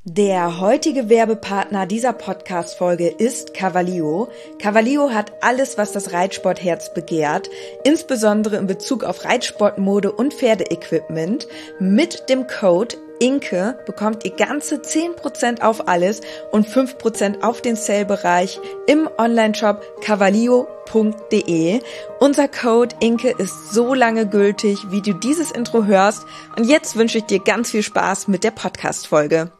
Der heutige Werbepartner dieser Podcast-Folge ist Cavallio. Cavallio hat alles, was das Reitsportherz begehrt, insbesondere in Bezug auf Reitsportmode und Pferdeequipment. Mit dem Code INKE bekommt ihr ganze 10% auf alles und 5% auf den Sale-Bereich im Onlineshop cavallio.de. Unser Code INKE ist so lange gültig, wie du dieses Intro hörst. Und jetzt wünsche ich dir ganz viel Spaß mit der Podcast-Folge.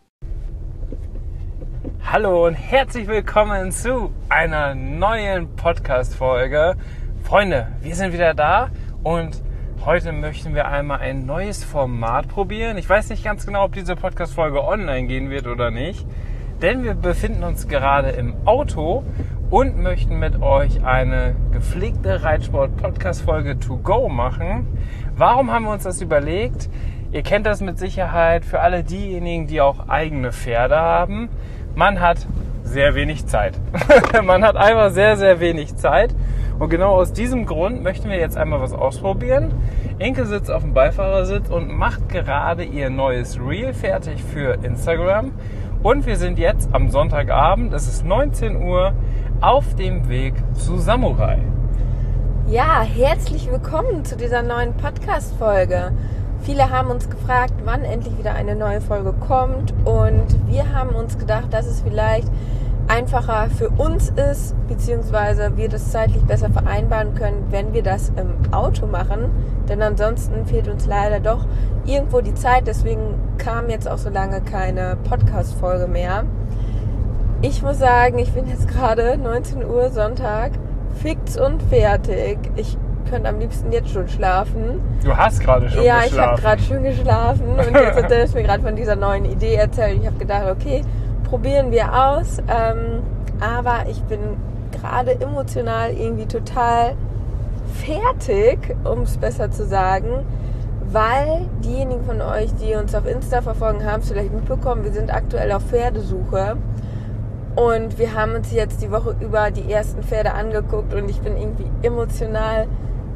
Hallo und herzlich willkommen zu einer neuen Podcast-Folge. Freunde, wir sind wieder da und heute möchten wir einmal ein neues Format probieren. Ich weiß nicht ganz genau, ob diese Podcast-Folge online gehen wird oder nicht, denn wir befinden uns gerade im Auto und möchten mit euch eine gepflegte Reitsport-Podcast-Folge to go machen. Warum haben wir uns das überlegt? Ihr kennt das mit Sicherheit für alle diejenigen, die auch eigene Pferde haben. Man hat sehr wenig Zeit. Man hat einfach sehr, sehr wenig Zeit. Und genau aus diesem Grund möchten wir jetzt einmal was ausprobieren. Inke sitzt auf dem Beifahrersitz und macht gerade ihr neues Reel fertig für Instagram. Und wir sind jetzt am Sonntagabend, es ist 19 Uhr, auf dem Weg zu Samurai. Ja, herzlich willkommen zu dieser neuen Podcast-Folge. Viele haben uns gefragt, wann endlich wieder eine neue Folge kommt, und wir haben uns gedacht, dass es vielleicht einfacher für uns ist, beziehungsweise wir das zeitlich besser vereinbaren können, wenn wir das im Auto machen, denn ansonsten fehlt uns leider doch irgendwo die Zeit, deswegen kam jetzt auch so lange keine Podcast-Folge mehr. Ich muss sagen, ich bin jetzt gerade 19 Uhr Sonntag, fix und fertig. Ich könnte am liebsten jetzt schon schlafen. Du hast gerade schon geschlafen. Ja, ich habe gerade schon geschlafen und jetzt hat Dennis mir gerade von dieser neuen Idee erzählt. Ich habe gedacht, okay, probieren wir aus. Aber ich bin gerade emotional irgendwie total fertig, um es besser zu sagen, weil diejenigen von euch, die uns auf Insta verfolgen, haben es vielleicht mitbekommen, wir sind aktuell auf Pferdesuche. Und wir haben uns jetzt die Woche über die ersten Pferde angeguckt und ich bin irgendwie emotional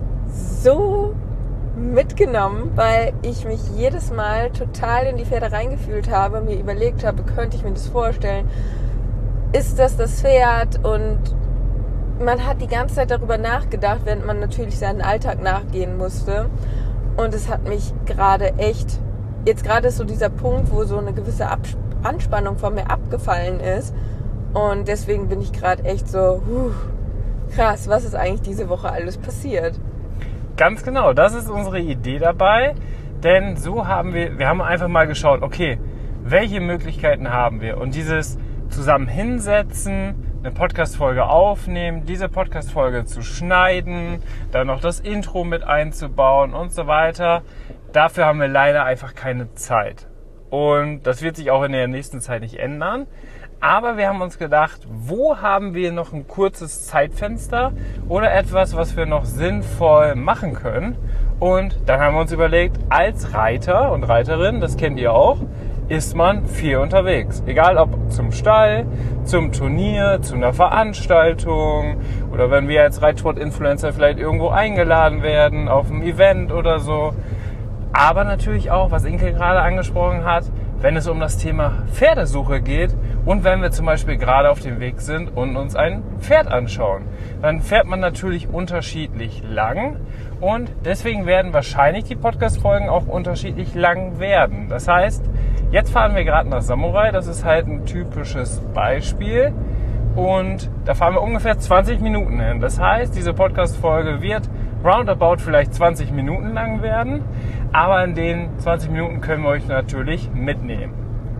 so mitgenommen, weil ich mich jedes Mal total in die Pferde reingefühlt habe, mir überlegt habe, könnte ich mir das vorstellen? Ist das Pferd? Und man hat die ganze Zeit darüber nachgedacht, während man natürlich seinen Alltag nachgehen musste. Und es hat mich gerade echt, jetzt gerade ist so dieser Punkt, wo so eine gewisse Anspannung von mir abgefallen ist. Und deswegen bin ich gerade echt so, krass, was ist eigentlich diese Woche alles passiert? Ganz genau, das ist unsere Idee dabei, denn so haben wir haben einfach mal geschaut, okay, welche Möglichkeiten haben wir? Und dieses zusammen hinsetzen, eine Podcast-Folge aufnehmen, diese Podcast-Folge zu schneiden, dann noch das Intro mit einzubauen und so weiter, dafür haben wir leider einfach keine Zeit. Und das wird sich auch in der nächsten Zeit nicht ändern. Aber wir haben uns gedacht, wo haben wir noch ein kurzes Zeitfenster oder etwas, was wir noch sinnvoll machen können? Und dann haben wir uns überlegt, als Reiter und Reiterin, das kennt ihr auch, ist man viel unterwegs. Egal ob zum Stall, zum Turnier, zu einer Veranstaltung oder wenn wir als Reitsport-Influencer vielleicht irgendwo eingeladen werden, auf einem Event oder so. Aber natürlich auch, was Inke gerade angesprochen hat, wenn es um das Thema Pferdesuche geht und wenn wir zum Beispiel gerade auf dem Weg sind und uns ein Pferd anschauen. Dann fährt man natürlich unterschiedlich lang und deswegen werden wahrscheinlich die Podcast-Folgen auch unterschiedlich lang werden. Das heißt, jetzt fahren wir gerade nach Samurai, das ist halt ein typisches Beispiel und da fahren wir ungefähr 20 Minuten hin. Das heißt, diese Podcast-Folge wird roundabout vielleicht 20 Minuten lang werden, aber in den 20 Minuten können wir euch natürlich mitnehmen.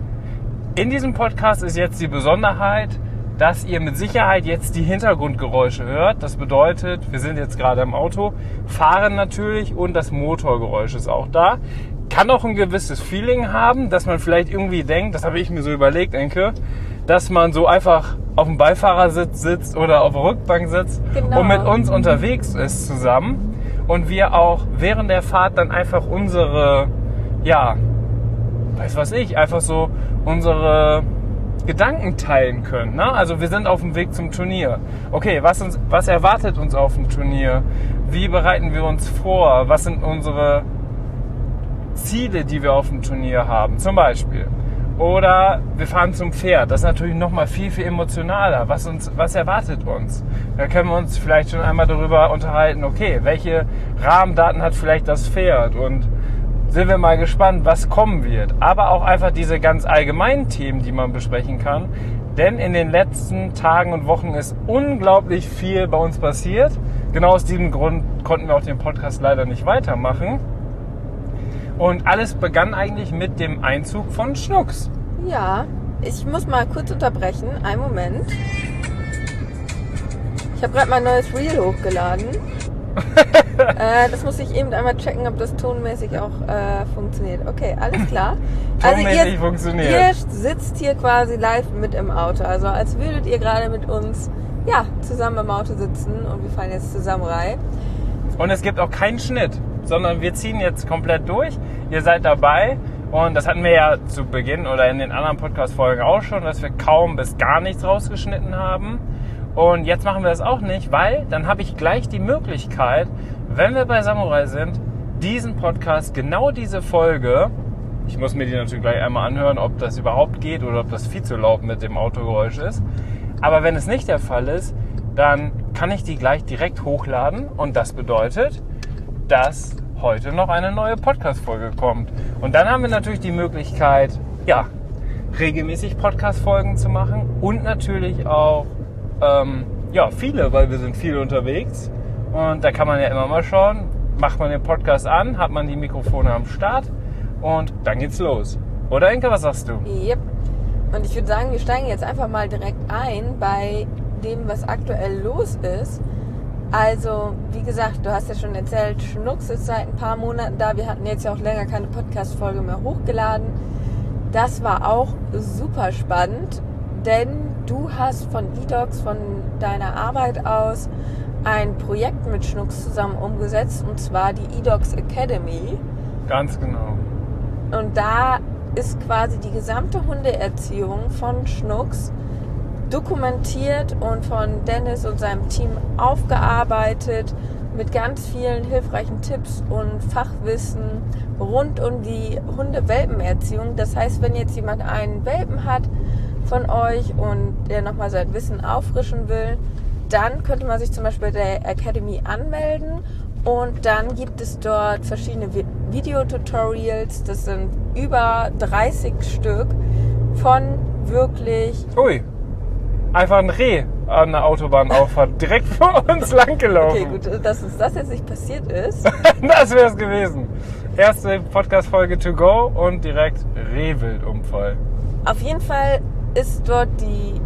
In diesem Podcast ist jetzt die Besonderheit, dass ihr mit Sicherheit jetzt die Hintergrundgeräusche hört. Das bedeutet, wir sind jetzt gerade im Auto, fahren natürlich und das Motorgeräusch ist auch da. Kann auch ein gewisses Feeling haben, dass man vielleicht irgendwie denkt, das habe ich mir so überlegt, Enke, dass man so einfach auf dem Beifahrersitz sitzt oder auf der Rückbank sitzt und mit uns unterwegs ist zusammen und wir auch während der Fahrt dann einfach unsere, einfach so unsere Gedanken teilen können. Ne? Also wir sind auf dem Weg zum Turnier. Okay, was erwartet uns auf dem Turnier? Wie bereiten wir uns vor? Was sind unsere Ziele, die wir auf dem Turnier haben, zum Beispiel? Oder wir fahren zum Pferd. Das ist natürlich nochmal viel, viel emotionaler. Was erwartet uns? Da können wir uns vielleicht schon einmal darüber unterhalten, okay, welche Rahmendaten hat vielleicht das Pferd? Und sind wir mal gespannt, was kommen wird. Aber auch einfach diese ganz allgemeinen Themen, die man besprechen kann. Denn in den letzten Tagen und Wochen ist unglaublich viel bei uns passiert. Genau aus diesem Grund konnten wir auch den Podcast leider nicht weitermachen. Und alles begann eigentlich mit dem Einzug von Schnucks. Ja, ich muss mal kurz unterbrechen. Einen Moment. Ich habe gerade mein neues Reel hochgeladen. Das muss ich eben einmal checken, ob das tonmäßig auch funktioniert. Okay, alles klar. Tonmäßig funktioniert. Ihr sitzt hier quasi live mit im Auto. Also als würdet ihr gerade mit uns zusammen im Auto sitzen und wir fahren jetzt zusammen rein. Und es gibt auch keinen Schnitt, sondern wir ziehen jetzt komplett durch. Ihr seid dabei und das hatten wir ja zu Beginn oder in den anderen Podcast-Folgen auch schon, dass wir kaum bis gar nichts rausgeschnitten haben. Und jetzt machen wir das auch nicht, weil dann habe ich gleich die Möglichkeit, wenn wir bei Samurai sind, diesen Podcast, genau diese Folge, ich muss mir die natürlich gleich einmal anhören, ob das überhaupt geht oder ob das viel zu laut mit dem Autogeräusch ist. Aber wenn es nicht der Fall ist, dann kann ich die gleich direkt hochladen und das bedeutet, dass heute noch eine neue Podcast-Folge kommt. Und dann haben wir natürlich die Möglichkeit, regelmäßig Podcast-Folgen zu machen und natürlich auch viele, weil wir sind viel unterwegs und da kann man ja immer mal schauen, macht man den Podcast an, hat man die Mikrofone am Start und dann geht's los. Oder Inka, was sagst du? Yep. Und ich würde sagen, wir steigen jetzt einfach mal direkt ein bei dem, was aktuell los ist. Also, wie gesagt, du hast ja schon erzählt, Schnucks ist seit ein paar Monaten da. Wir hatten jetzt ja auch länger keine Podcast-Folge mehr hochgeladen. Das war auch super spannend, denn du hast von eDocs, von deiner Arbeit aus, ein Projekt mit Schnucks zusammen umgesetzt, und zwar die eDocs Academy. Ganz genau. Und da ist quasi die gesamte Hundeerziehung von Schnucks dokumentiert und von Dennis und seinem Team aufgearbeitet mit ganz vielen hilfreichen Tipps und Fachwissen rund um die Hunde-Welpenerziehung. Das heißt, wenn jetzt jemand einen Welpen hat von euch und der nochmal sein Wissen auffrischen will, dann könnte man sich zum Beispiel bei der Academy anmelden und dann gibt es dort verschiedene Videotutorials. Das sind über 30 Stück von wirklich... Ui, einfach ein Reh an der Autobahnauffahrt direkt vor uns lang gelaufen. Okay, gut, dass uns das jetzt nicht passiert ist. Das wäre es gewesen. Erste Podcast-Folge to go und direkt Rehwildunfall. Auf jeden Fall ist dort die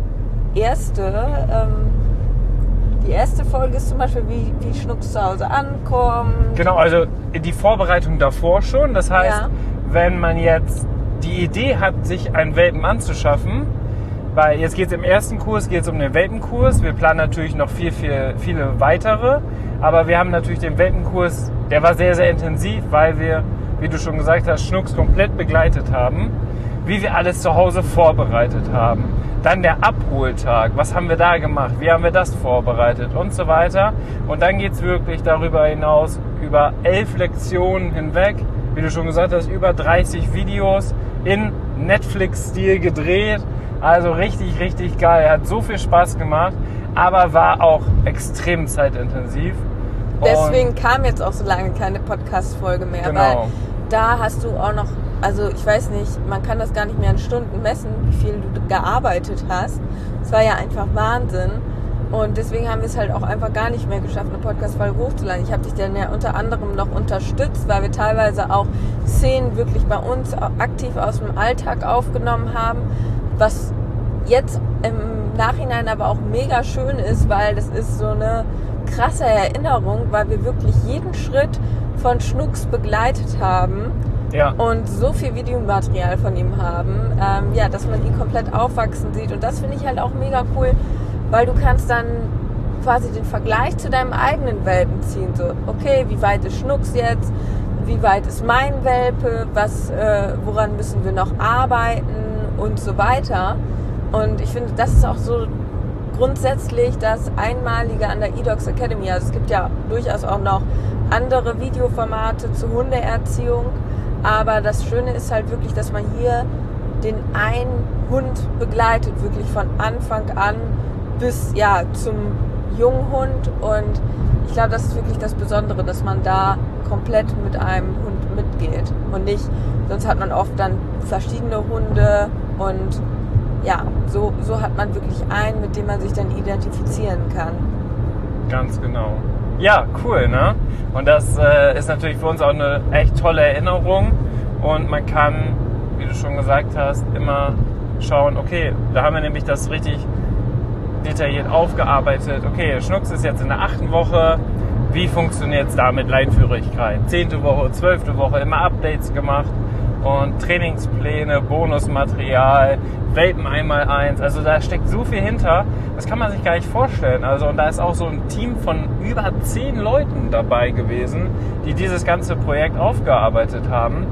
erste Folge ist zum Beispiel, wie Schnucks zu Hause ankommt. Genau, also die Vorbereitung davor schon. Das heißt, wenn man jetzt die Idee hat, sich einen Welpen anzuschaffen, weil jetzt geht es im ersten Kurs um den Welpenkurs. Wir planen natürlich noch viele weitere. Aber wir haben natürlich den Welpenkurs, der war sehr, sehr intensiv, weil wir, wie du schon gesagt hast, Schnucks komplett begleitet haben. Wie wir alles zu Hause vorbereitet haben. Dann der Abholtag, was haben wir da gemacht, wie haben wir das vorbereitet und so weiter. Und dann geht es wirklich darüber hinaus, über 11 Lektionen hinweg, wie du schon gesagt hast, über 30 Videos in Netflix-Stil gedreht. Also richtig, richtig geil, hat so viel Spaß gemacht, aber war auch extrem zeitintensiv. Deswegen kam jetzt auch so lange keine Podcast-Folge mehr, genau. Weil da hast du auch noch, also ich weiß nicht, man kann das gar nicht mehr in Stunden messen, wie viel du gearbeitet hast. Es war ja einfach Wahnsinn. Und deswegen haben wir es halt auch einfach gar nicht mehr geschafft, eine Podcast-Folge hochzuladen. Ich habe dich dann ja unter anderem noch unterstützt, weil wir teilweise auch Szenen wirklich bei uns aktiv aus dem Alltag aufgenommen haben, was jetzt im Nachhinein aber auch mega schön ist, weil das ist so eine krasse Erinnerung, weil wir wirklich jeden Schritt von Schnucks begleitet haben. Ja. Und so viel Videomaterial von ihm haben, dass man ihn komplett aufwachsen sieht. Und das finde ich halt auch mega cool, weil du kannst dann quasi den Vergleich zu deinem eigenen Welpen ziehen. So, okay, wie weit ist Schnucks jetzt? Wie weit ist mein Welpe? Woran müssen wir noch arbeiten? Und so weiter. Und ich finde, das ist auch so grundsätzlich das Einmalige an der eDocs Academy. Also es gibt ja durchaus auch noch andere Videoformate zur Hundeerziehung. Aber das Schöne ist halt wirklich, dass man hier den einen Hund begleitet, wirklich von Anfang an bis zum Junghund. Und ich glaube, das ist wirklich das Besondere, dass man da komplett mit einem Hund mitgeht und nicht, sonst hat man oft dann verschiedene Hunde und so hat man wirklich einen, mit dem man sich dann identifizieren kann. Ganz genau. Ja, cool, ne? Und das ist natürlich für uns auch eine echt tolle Erinnerung und man kann, wie du schon gesagt hast, immer schauen, okay, da haben wir nämlich das richtig detailliert aufgearbeitet. Okay, Schnucks ist jetzt in der 8. Woche. Wie funktioniert es da mit Leinführigkeit? 10. Woche, 12. Woche, immer Updates gemacht und Trainingspläne, Bonusmaterial, Welpen 1x1. Also da steckt so viel hinter, das kann man sich gar nicht vorstellen. Also und da ist auch so ein Team von über 10 Leuten dabei gewesen, die dieses ganze Projekt aufgearbeitet haben.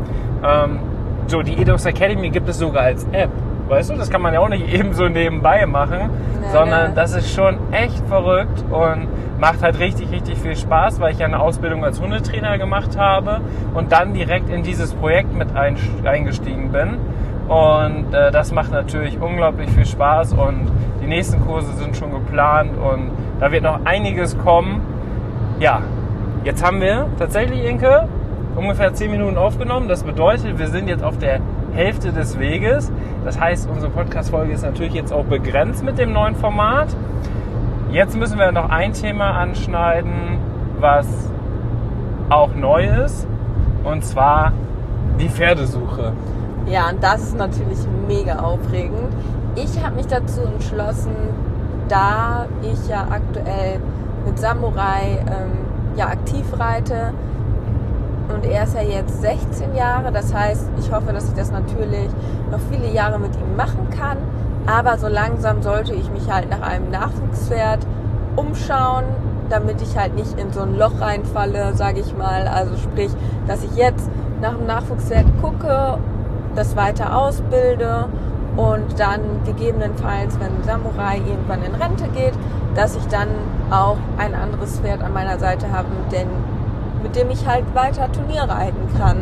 Die Edox Academy gibt es sogar als App. Weißt du, das kann man ja auch nicht eben so nebenbei machen, sondern das ist schon echt verrückt und macht halt richtig, richtig viel Spaß, weil ich ja eine Ausbildung als Hundetrainer gemacht habe und dann direkt in dieses Projekt mit eingestiegen bin. Und das macht natürlich unglaublich viel Spaß und die nächsten Kurse sind schon geplant und da wird noch einiges kommen. Ja, jetzt haben wir tatsächlich, Inke, ungefähr 10 Minuten aufgenommen. Das bedeutet, wir sind jetzt auf der Hälfte des Weges. Das heißt, unsere Podcast-Folge ist natürlich jetzt auch begrenzt mit dem neuen Format. Jetzt müssen wir noch ein Thema anschneiden, was auch neu ist, und zwar die Pferdesuche. Ja, und das ist natürlich mega aufregend. Ich habe mich dazu entschlossen, da ich ja aktuell mit Samurai aktiv reite, und er ist ja jetzt 16 Jahre, das heißt, ich hoffe, dass ich das natürlich noch viele Jahre mit ihm machen kann, aber so langsam sollte ich mich halt nach einem Nachwuchspferd umschauen, damit ich halt nicht in so ein Loch reinfalle, sage ich mal, also sprich, dass ich jetzt nach einem Nachwuchspferd gucke, das weiter ausbilde und dann gegebenenfalls, wenn Samurai irgendwann in Rente geht, dass ich dann auch ein anderes Pferd an meiner Seite habe, mit dem ich halt weiter Turnier reiten kann.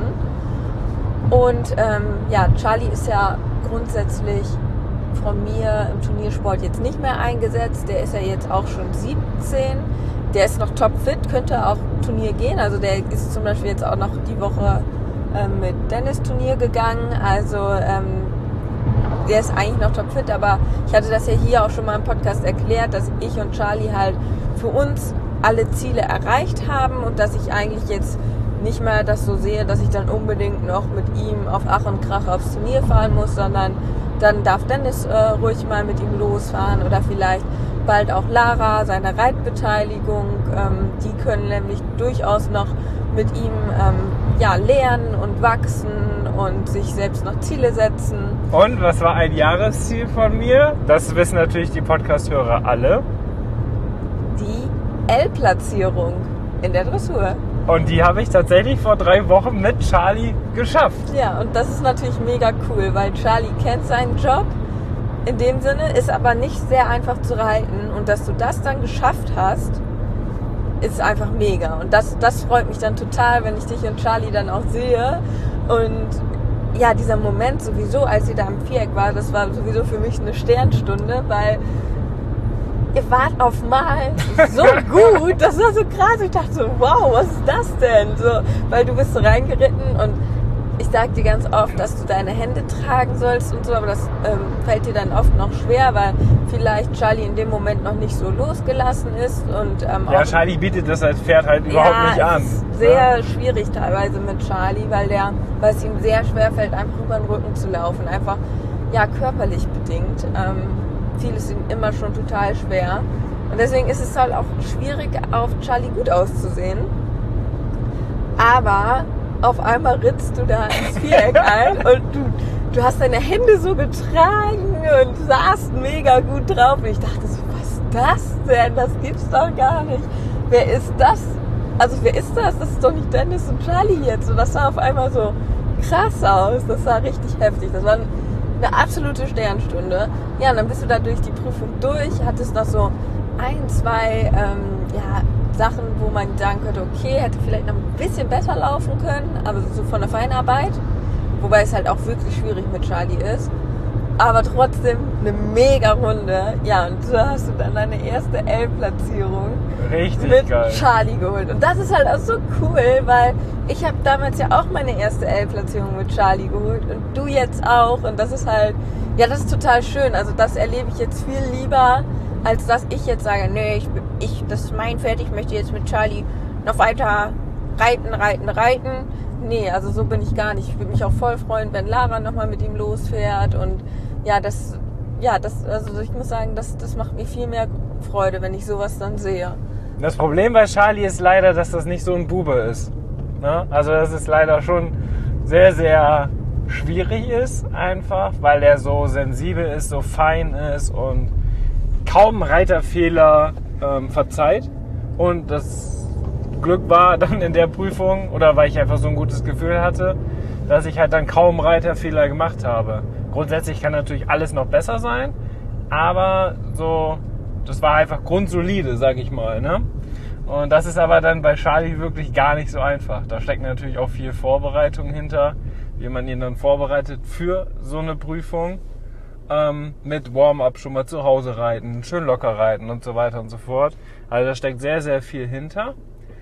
Und Charlie ist ja grundsätzlich von mir im Turniersport jetzt nicht mehr eingesetzt. Der ist ja jetzt auch schon 17. Der ist noch topfit, könnte auch Turnier gehen. Also der ist zum Beispiel jetzt auch noch die Woche mit Dennis Turnier gegangen. Also der ist eigentlich noch topfit, aber ich hatte das ja hier auch schon mal im Podcast erklärt, dass ich und Charlie halt für uns alle Ziele erreicht haben und dass ich eigentlich jetzt nicht mehr das so sehe, dass ich dann unbedingt noch mit ihm auf Ach und Krach aufs Turnier fahren muss, sondern dann darf Dennis ruhig mal mit ihm losfahren oder vielleicht bald auch Lara, seine Reitbeteiligung. Die können nämlich durchaus noch mit ihm lernen und wachsen und sich selbst noch Ziele setzen. Und was war ein Jahresziel von mir? Das wissen natürlich die Podcast-Hörer alle. Die L-Platzierung in der Dressur. Und die habe ich tatsächlich vor 3 Wochen mit Charlie geschafft. Ja, und das ist natürlich mega cool, weil Charlie kennt seinen Job. In dem Sinne ist aber nicht sehr einfach zu reiten. Und dass du das dann geschafft hast, ist einfach mega. Und das freut mich dann total, wenn ich dich und Charlie dann auch sehe. Und ja, dieser Moment sowieso, als ihr da im Viereck war, das war sowieso für mich eine Sternstunde, weil ihr wart auf Mal so gut, das war so krass. Ich dachte so, wow, was ist das denn? So, weil du bist so reingeritten und ich sag dir ganz oft, dass du deine Hände tragen sollst und so, aber das fällt dir dann oft noch schwer, weil vielleicht Charlie in dem Moment noch nicht so losgelassen ist. Und, Charlie bietet das als Pferd halt überhaupt nicht an. Es ist sehr schwierig teilweise mit Charlie, weil es ihm sehr schwer fällt, einfach über den Rücken zu laufen. Einfach, körperlich bedingt. Viel ist ihm immer schon total schwer. Und deswegen ist es halt auch schwierig, auf Charlie gut auszusehen. Aber auf einmal ritzt du da ins Viereck ein und du hast deine Hände so getragen und saßt mega gut drauf. Und ich dachte so, was ist das denn? Das gibt's doch gar nicht. Wer ist das? Also wer ist das? Das ist doch nicht Dennis und Charlie jetzt. Und das sah auf einmal so krass aus. Das war richtig heftig. Das war eine absolute Sternstunde. Ja, und dann bist du da durch die Prüfung durch, hattest noch so 1, 2 Sachen, wo man sagen könnte, okay, hätte vielleicht noch ein bisschen besser laufen können, aber so von der Feinarbeit. wobei es halt auch wirklich schwierig mit Charlie ist. Aber trotzdem eine mega Runde. Ja, und so hast du dann deine erste L-Platzierung mit geil. Charlie geholt. Und das ist halt auch so cool, weil ich habe damals ja auch meine erste L-Platzierung mit Charlie geholt und du jetzt auch. Und das ist halt, ja, das ist total schön. Also das erlebe ich jetzt viel lieber, als dass ich jetzt sage, nee, das ist mein Pferd, ich möchte jetzt mit Charlie noch weiter reiten. Nee, also so bin ich gar nicht. Ich würde mich auch voll freuen, wenn Lara nochmal mit ihm losfährt und also ich muss sagen, das macht mir viel mehr Freude, wenn ich sowas dann sehe. Das Problem bei Charlie ist leider, dass das nicht so ein Bube ist. Ne? Also das ist leider schon sehr, sehr schwierig ist einfach, weil er so sensibel ist, so fein ist und kaum Reiterfehler verzeiht. Und das Glück war dann in der Prüfung, oder weil ich einfach so ein gutes Gefühl hatte, dass ich halt dann kaum Reiterfehler gemacht habe. Grundsätzlich kann natürlich alles noch besser sein, aber so, das war einfach grundsolide, sag ich mal. Ne? Und das ist aber dann bei Charlie wirklich gar nicht so einfach. Da steckt natürlich auch viel Vorbereitung hinter, wie man ihn dann vorbereitet für so eine Prüfung. Mit Warm-up schon mal zu Hause reiten, schön locker reiten und so weiter und so fort. Also da steckt sehr, sehr viel hinter.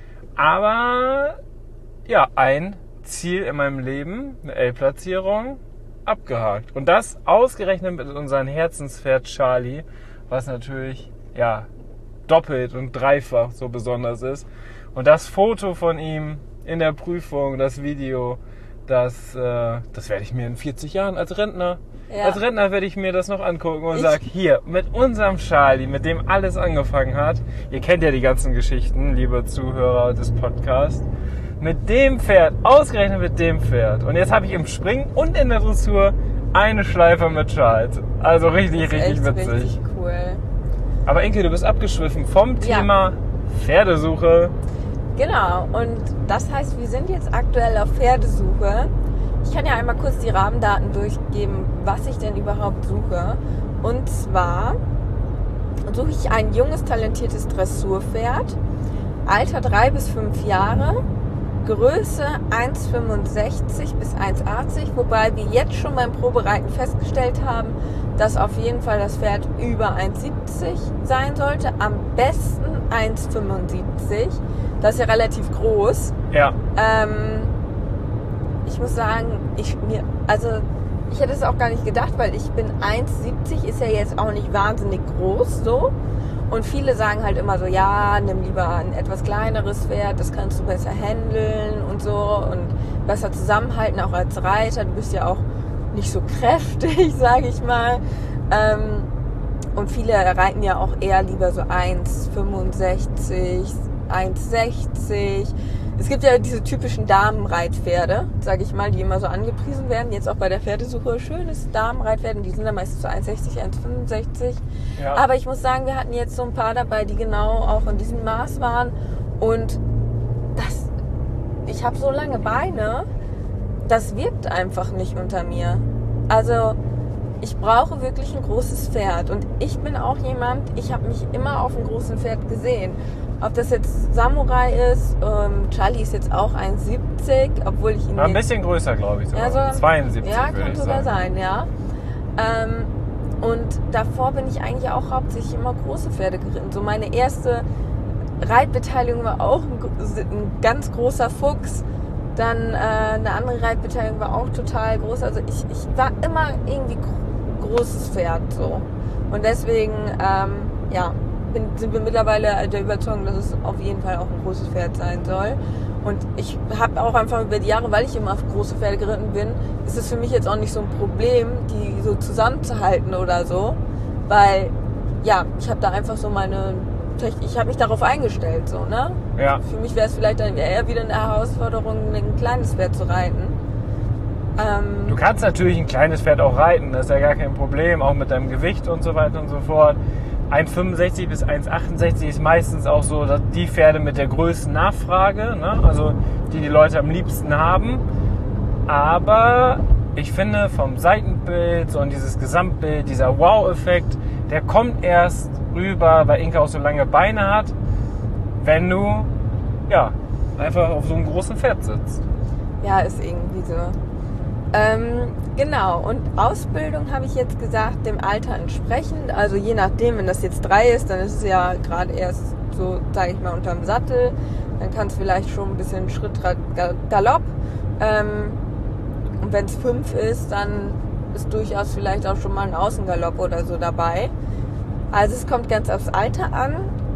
Aber ja, ein Ziel in meinem Leben, eine L-Platzierung, abgehakt. Und das ausgerechnet mit unserem Herzenspferd Charlie, was natürlich ja doppelt und dreifach so besonders ist. Und das Foto von ihm in der Prüfung, das Video, das werde ich mir in 40 Jahren als Rentner werde ich mir das noch angucken und sage, hier, mit unserem Charlie, mit dem alles angefangen hat, ihr kennt ja die ganzen Geschichten, liebe Zuhörer des Podcasts, mit dem Pferd, ausgerechnet mit dem Pferd. Und jetzt habe ich im Springen und in der Dressur eine Schleife mit Charles. Also richtig witzig. Richtig cool. Aber Inke, du bist abgeschwiffen vom Thema Pferdesuche. Genau, und das heißt, wir sind jetzt aktuell auf Pferdesuche. Ich kann ja einmal kurz die Rahmendaten durchgeben, was ich denn überhaupt suche. Und zwar suche ich ein junges, talentiertes Dressurpferd, Alter 3 bis 5 Jahre, Größe 1,65 bis 1,80, wobei wir jetzt schon beim Probereiten festgestellt haben, dass auf jeden Fall das Pferd über 1,70 sein sollte, am besten 1,75. Das ist ja relativ groß. Ja. Ich muss sagen, ich hätte es auch gar nicht gedacht, weil ich bin 1,70, ist ja jetzt auch nicht wahnsinnig groß so. Und viele sagen halt immer so, ja, nimm lieber ein etwas kleineres Pferd, das kannst du besser handeln und so und besser zusammenhalten, auch als Reiter. Du bist ja auch nicht so kräftig, sage ich mal. Und viele reiten ja auch eher lieber so 1,65, 1,60. Es gibt ja diese typischen Damenreitpferde, sage ich mal, die immer so angepriesen werden. Jetzt auch bei der Pferdesuche, schönes Damenreitpferd, und die sind dann meistens so 1,60, 1,65. Ja. Aber ich muss sagen, wir hatten jetzt so ein paar dabei, die genau auch in diesem Maß waren. Und ich habe so lange Beine, das wirkt einfach nicht unter mir. Also ich brauche wirklich ein großes Pferd. Und ich bin auch jemand, ich habe mich immer auf einem großen Pferd gesehen. Ob das jetzt Samurai ist, Charlie ist jetzt auch 1,70, obwohl ich ihn... Ein bisschen größer, glaube ich, sogar. Ja, so, 72 ja, kann sogar sein, ja. Und davor bin ich eigentlich auch hauptsächlich immer große Pferde geritten. So meine erste Reitbeteiligung war auch ein ganz großer Fuchs. Dann eine andere Reitbeteiligung war auch total groß. Also ich war immer irgendwie großes Pferd so. Und deswegen, sind wir mittlerweile der Überzeugung, dass es auf jeden Fall auch ein großes Pferd sein soll. Und ich habe auch einfach über die Jahre, weil ich immer auf große Pferde geritten bin, ist es für mich jetzt auch nicht so ein Problem, die so zusammenzuhalten oder so. Weil, ja, ich habe da einfach so ich habe mich darauf eingestellt, so, ne? Ja. Für mich wäre es vielleicht dann eher wieder eine Herausforderung, ein kleines Pferd zu reiten. Du kannst natürlich ein kleines Pferd auch reiten, das ist ja gar kein Problem, auch mit deinem Gewicht und so weiter und so fort. 1,65 bis 1,68 ist meistens auch so die Pferde mit der größten Nachfrage, ne? Also die Leute am liebsten haben. Aber ich finde, vom Seitenbild und dieses Gesamtbild, dieser Wow-Effekt, der kommt erst rüber, weil Inka auch so lange Beine hat, wenn du einfach auf so einem großen Pferd sitzt. Ja, ist irgendwie so. Genau, und Ausbildung habe ich jetzt gesagt, dem Alter entsprechend. Also je nachdem, wenn das jetzt 3 ist, dann ist es ja gerade erst so, sage ich mal, unterm Sattel. Dann kann es vielleicht schon ein bisschen Schritt, Galopp. Und wenn es 5 ist, dann ist durchaus vielleicht auch schon mal ein Außengalopp oder so dabei. Also es kommt ganz aufs Alter an.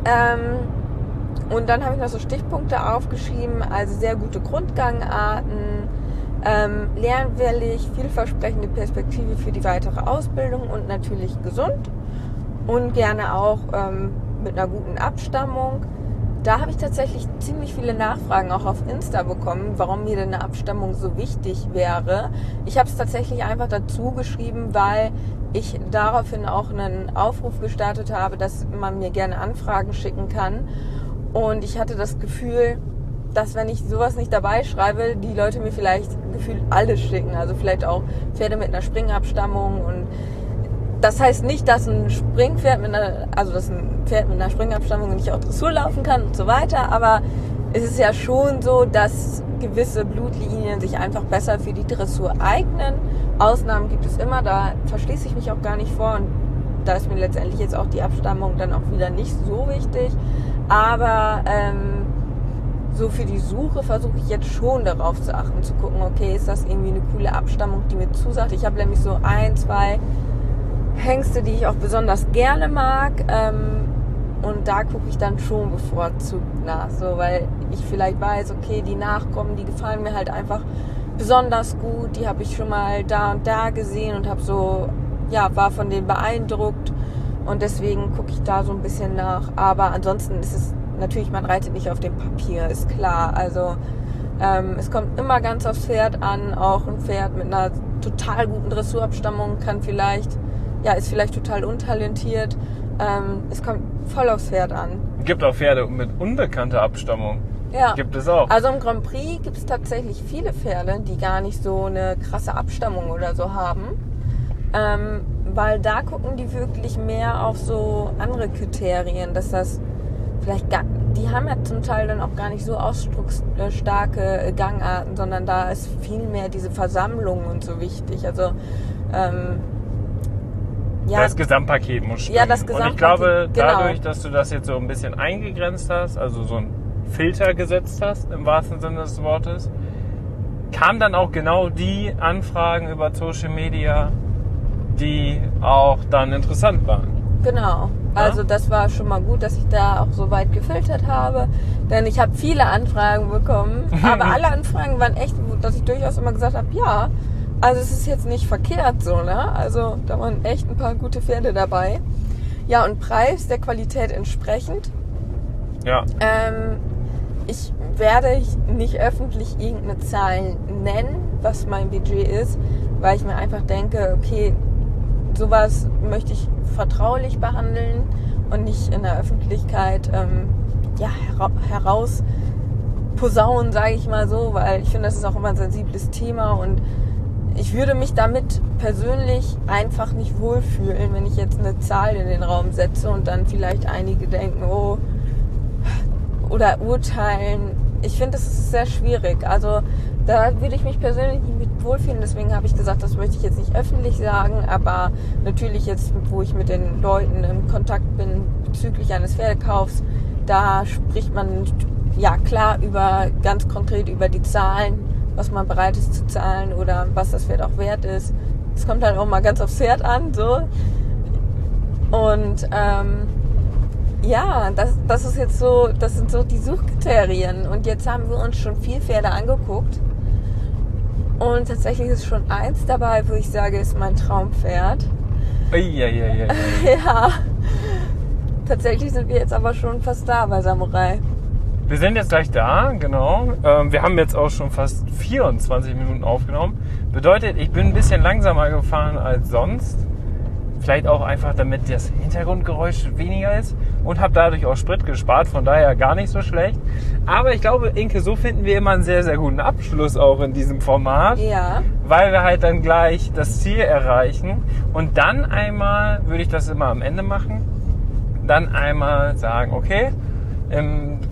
Und dann habe ich noch so Stichpunkte aufgeschrieben, also sehr gute Grundgangarten, lernwillig, vielversprechende Perspektive für die weitere Ausbildung und natürlich gesund und gerne auch mit einer guten Abstammung. Da habe ich tatsächlich ziemlich viele Nachfragen auch auf Insta bekommen, warum mir denn eine Abstammung so wichtig wäre. Ich habe es tatsächlich einfach dazu geschrieben, weil ich daraufhin auch einen Aufruf gestartet habe, dass man mir gerne Anfragen schicken kann. Und ich hatte das Gefühl, dass wenn ich sowas nicht dabei schreibe, die Leute mir vielleicht gefühlt alles schicken. Also vielleicht auch Pferde mit einer Springabstammung. Und das heißt nicht, dass ein Springpferd dass ein Pferd mit einer Springabstammung nicht auch Dressur laufen kann und so weiter. Aber es ist ja schon so, dass gewisse Blutlinien sich einfach besser für die Dressur eignen. Ausnahmen gibt es immer, da verschließe ich mich auch gar nicht vor. Und da ist mir letztendlich jetzt auch die Abstammung dann auch wieder nicht so wichtig. Aber so für die Suche versuche ich jetzt schon darauf zu achten, zu gucken, okay, ist das irgendwie eine coole Abstammung, die mir zusagt. Ich habe nämlich so 1, 2 Hengste, die ich auch besonders gerne mag. Und da gucke ich dann schon bevorzugt nach, so, weil ich vielleicht weiß, okay, die Nachkommen, die gefallen mir halt einfach besonders gut. Die habe ich schon mal da und da gesehen und habe so, war von denen beeindruckt. Und deswegen gucke ich da so ein bisschen nach. Aber ansonsten ist es natürlich, man reitet nicht auf dem Papier, ist klar. Also es kommt immer ganz aufs Pferd an. Auch ein Pferd mit einer total guten Dressurabstammung ist vielleicht total untalentiert. Es kommt voll aufs Pferd an. Es gibt auch Pferde mit unbekannter Abstammung. Ja. Gibt es auch. Also im Grand Prix gibt es tatsächlich viele Pferde, die gar nicht so eine krasse Abstammung oder so haben. Weil da gucken die wirklich mehr auf so andere Kriterien, dass das vielleicht die haben ja zum Teil dann auch gar nicht so ausdrucksstarke Gangarten, sondern da ist viel mehr diese Versammlung und so wichtig. Also das Gesamtpaket muss stimmen. Ja, das Gesamtpaket. Und ich glaube, dadurch, genau, dass du das jetzt so ein bisschen eingegrenzt hast, also so einen Filter gesetzt hast, im wahrsten Sinne des Wortes, kamen dann auch genau die Anfragen über Social Media, die auch dann interessant waren. Genau. Also das war schon mal gut, dass ich da auch so weit gefiltert habe, denn ich habe viele Anfragen bekommen, aber alle Anfragen waren echt, dass ich durchaus immer gesagt habe, ja, also es ist jetzt nicht verkehrt so, ne? Also da waren echt ein paar gute Pferde dabei. Ja, und Preis der Qualität entsprechend. Ja. Ich werde nicht öffentlich irgendeine Zahl nennen, was mein Budget ist, weil ich mir einfach denke, okay, sowas möchte ich vertraulich behandeln und nicht in der Öffentlichkeit heraus posaunen, sage ich mal so, weil ich finde, das ist auch immer ein sensibles Thema und ich würde mich damit persönlich einfach nicht wohlfühlen, wenn ich jetzt eine Zahl in den Raum setze und dann vielleicht einige denken, oder urteilen. Ich finde, das ist sehr schwierig. Also da würde ich mich persönlich nicht mit wohlfühlen. Deswegen habe ich gesagt, das möchte ich jetzt nicht öffentlich sagen. Aber natürlich jetzt, wo ich mit den Leuten im Kontakt bin bezüglich eines Pferdekaufs, da spricht man klar ganz konkret über die Zahlen, was man bereit ist zu zahlen oder was das Pferd auch wert ist. Es kommt halt auch mal ganz aufs Pferd an, so. Und das ist jetzt so, das sind so die Suchkriterien. Und jetzt haben wir uns schon 4 Pferde angeguckt. Und tatsächlich ist schon eins dabei, wo ich sage, ist mein Traumpferd. Ja. Tatsächlich sind wir jetzt aber schon fast da bei Samurai. Wir sind jetzt gleich da, genau. Wir haben jetzt auch schon fast 24 Minuten aufgenommen. Bedeutet, ich bin ein bisschen langsamer gefahren als sonst. Vielleicht auch einfach, damit das Hintergrundgeräusch weniger ist. Und habe dadurch auch Sprit gespart, von daher gar nicht so schlecht. Aber ich glaube, Inke, so finden wir immer einen sehr, sehr guten Abschluss auch in diesem Format. Ja. Weil wir halt dann gleich das Ziel erreichen. Und dann einmal, würde ich das immer am Ende machen, dann einmal sagen, okay,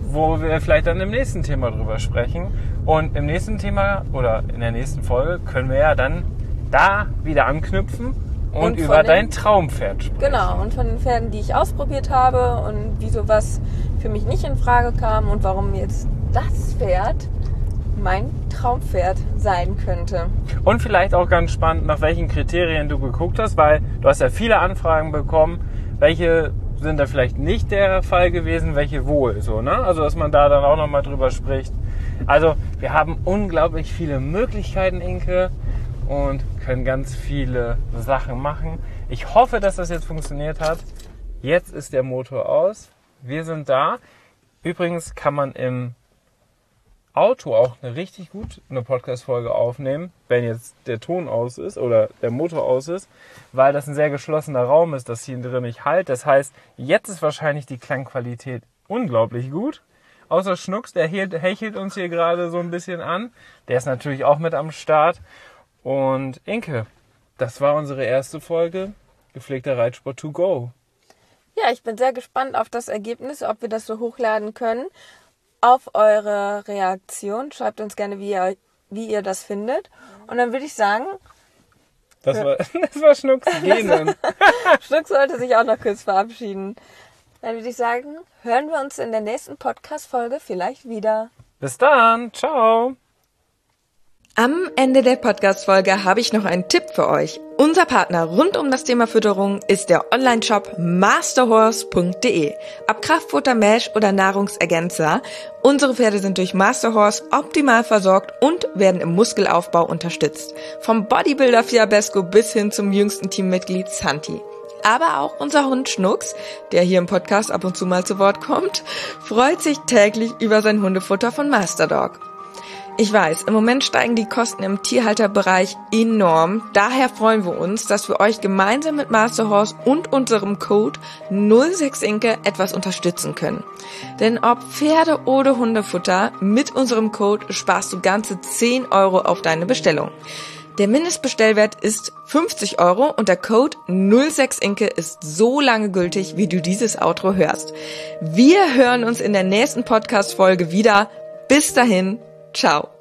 wo wir vielleicht dann im nächsten Thema drüber sprechen. Und im nächsten Thema oder in der nächsten Folge können wir ja dann da wieder anknüpfen und über dein Traumpferd sprechen. Genau, und von den Pferden, die ich ausprobiert habe und wieso was für mich nicht in Frage kam und warum jetzt das Pferd mein Traumpferd sein könnte. Und vielleicht auch ganz spannend, nach welchen Kriterien du geguckt hast, weil du hast ja viele Anfragen bekommen, welche sind da vielleicht nicht der Fall gewesen, welche wohl, so, ne? Also, dass man da dann auch nochmal drüber spricht. Also, wir haben unglaublich viele Möglichkeiten, Inke, und können ganz viele Sachen machen. Ich hoffe, dass das jetzt funktioniert hat. Jetzt ist der Motor aus. Wir sind da. Übrigens kann man im Auto auch richtig gut eine Podcast-Folge aufnehmen, wenn jetzt der Ton aus ist oder der Motor aus ist, weil das ein sehr geschlossener Raum ist, das hier drin nicht halt. Das heißt, jetzt ist wahrscheinlich die Klangqualität unglaublich gut. Außer Schnucks, der hechelt uns hier gerade so ein bisschen an. Der ist natürlich auch mit am Start. Und Inke, das war unsere erste Folge Gepflegter Reitsport to go. Ja, ich bin sehr gespannt auf das Ergebnis, ob wir das so hochladen können. Auf eure Reaktion. Schreibt uns gerne, wie ihr das findet. Und dann würde ich sagen... Das war Schnucks gehen. Schnucks sollte sich auch noch kurz verabschieden. Dann würde ich sagen, hören wir uns in der nächsten Podcast-Folge vielleicht wieder. Bis dann. Ciao. Am Ende der Podcast-Folge habe ich noch einen Tipp für euch. Unser Partner rund um das Thema Fütterung ist der Online-Shop masterhorse.de. Ob Kraftfutter, Mesh oder Nahrungsergänzer, unsere Pferde sind durch Masterhorse optimal versorgt und werden im Muskelaufbau unterstützt. Vom Bodybuilder Fiabesco bis hin zum jüngsten Teammitglied Santi. Aber auch unser Hund Schnucks, der hier im Podcast ab und zu mal zu Wort kommt, freut sich täglich über sein Hundefutter von Masterdog. Ich weiß, im Moment steigen die Kosten im Tierhalterbereich enorm. Daher freuen wir uns, dass wir euch gemeinsam mit Masterhorse und unserem Code 06inke etwas unterstützen können. Denn ob Pferde- oder Hundefutter, mit unserem Code sparst du ganze 10 € auf deine Bestellung. Der Mindestbestellwert ist 50 € und der Code 06inke ist so lange gültig, wie du dieses Outro hörst. Wir hören uns in der nächsten Podcast-Folge wieder. Bis dahin. Ciao.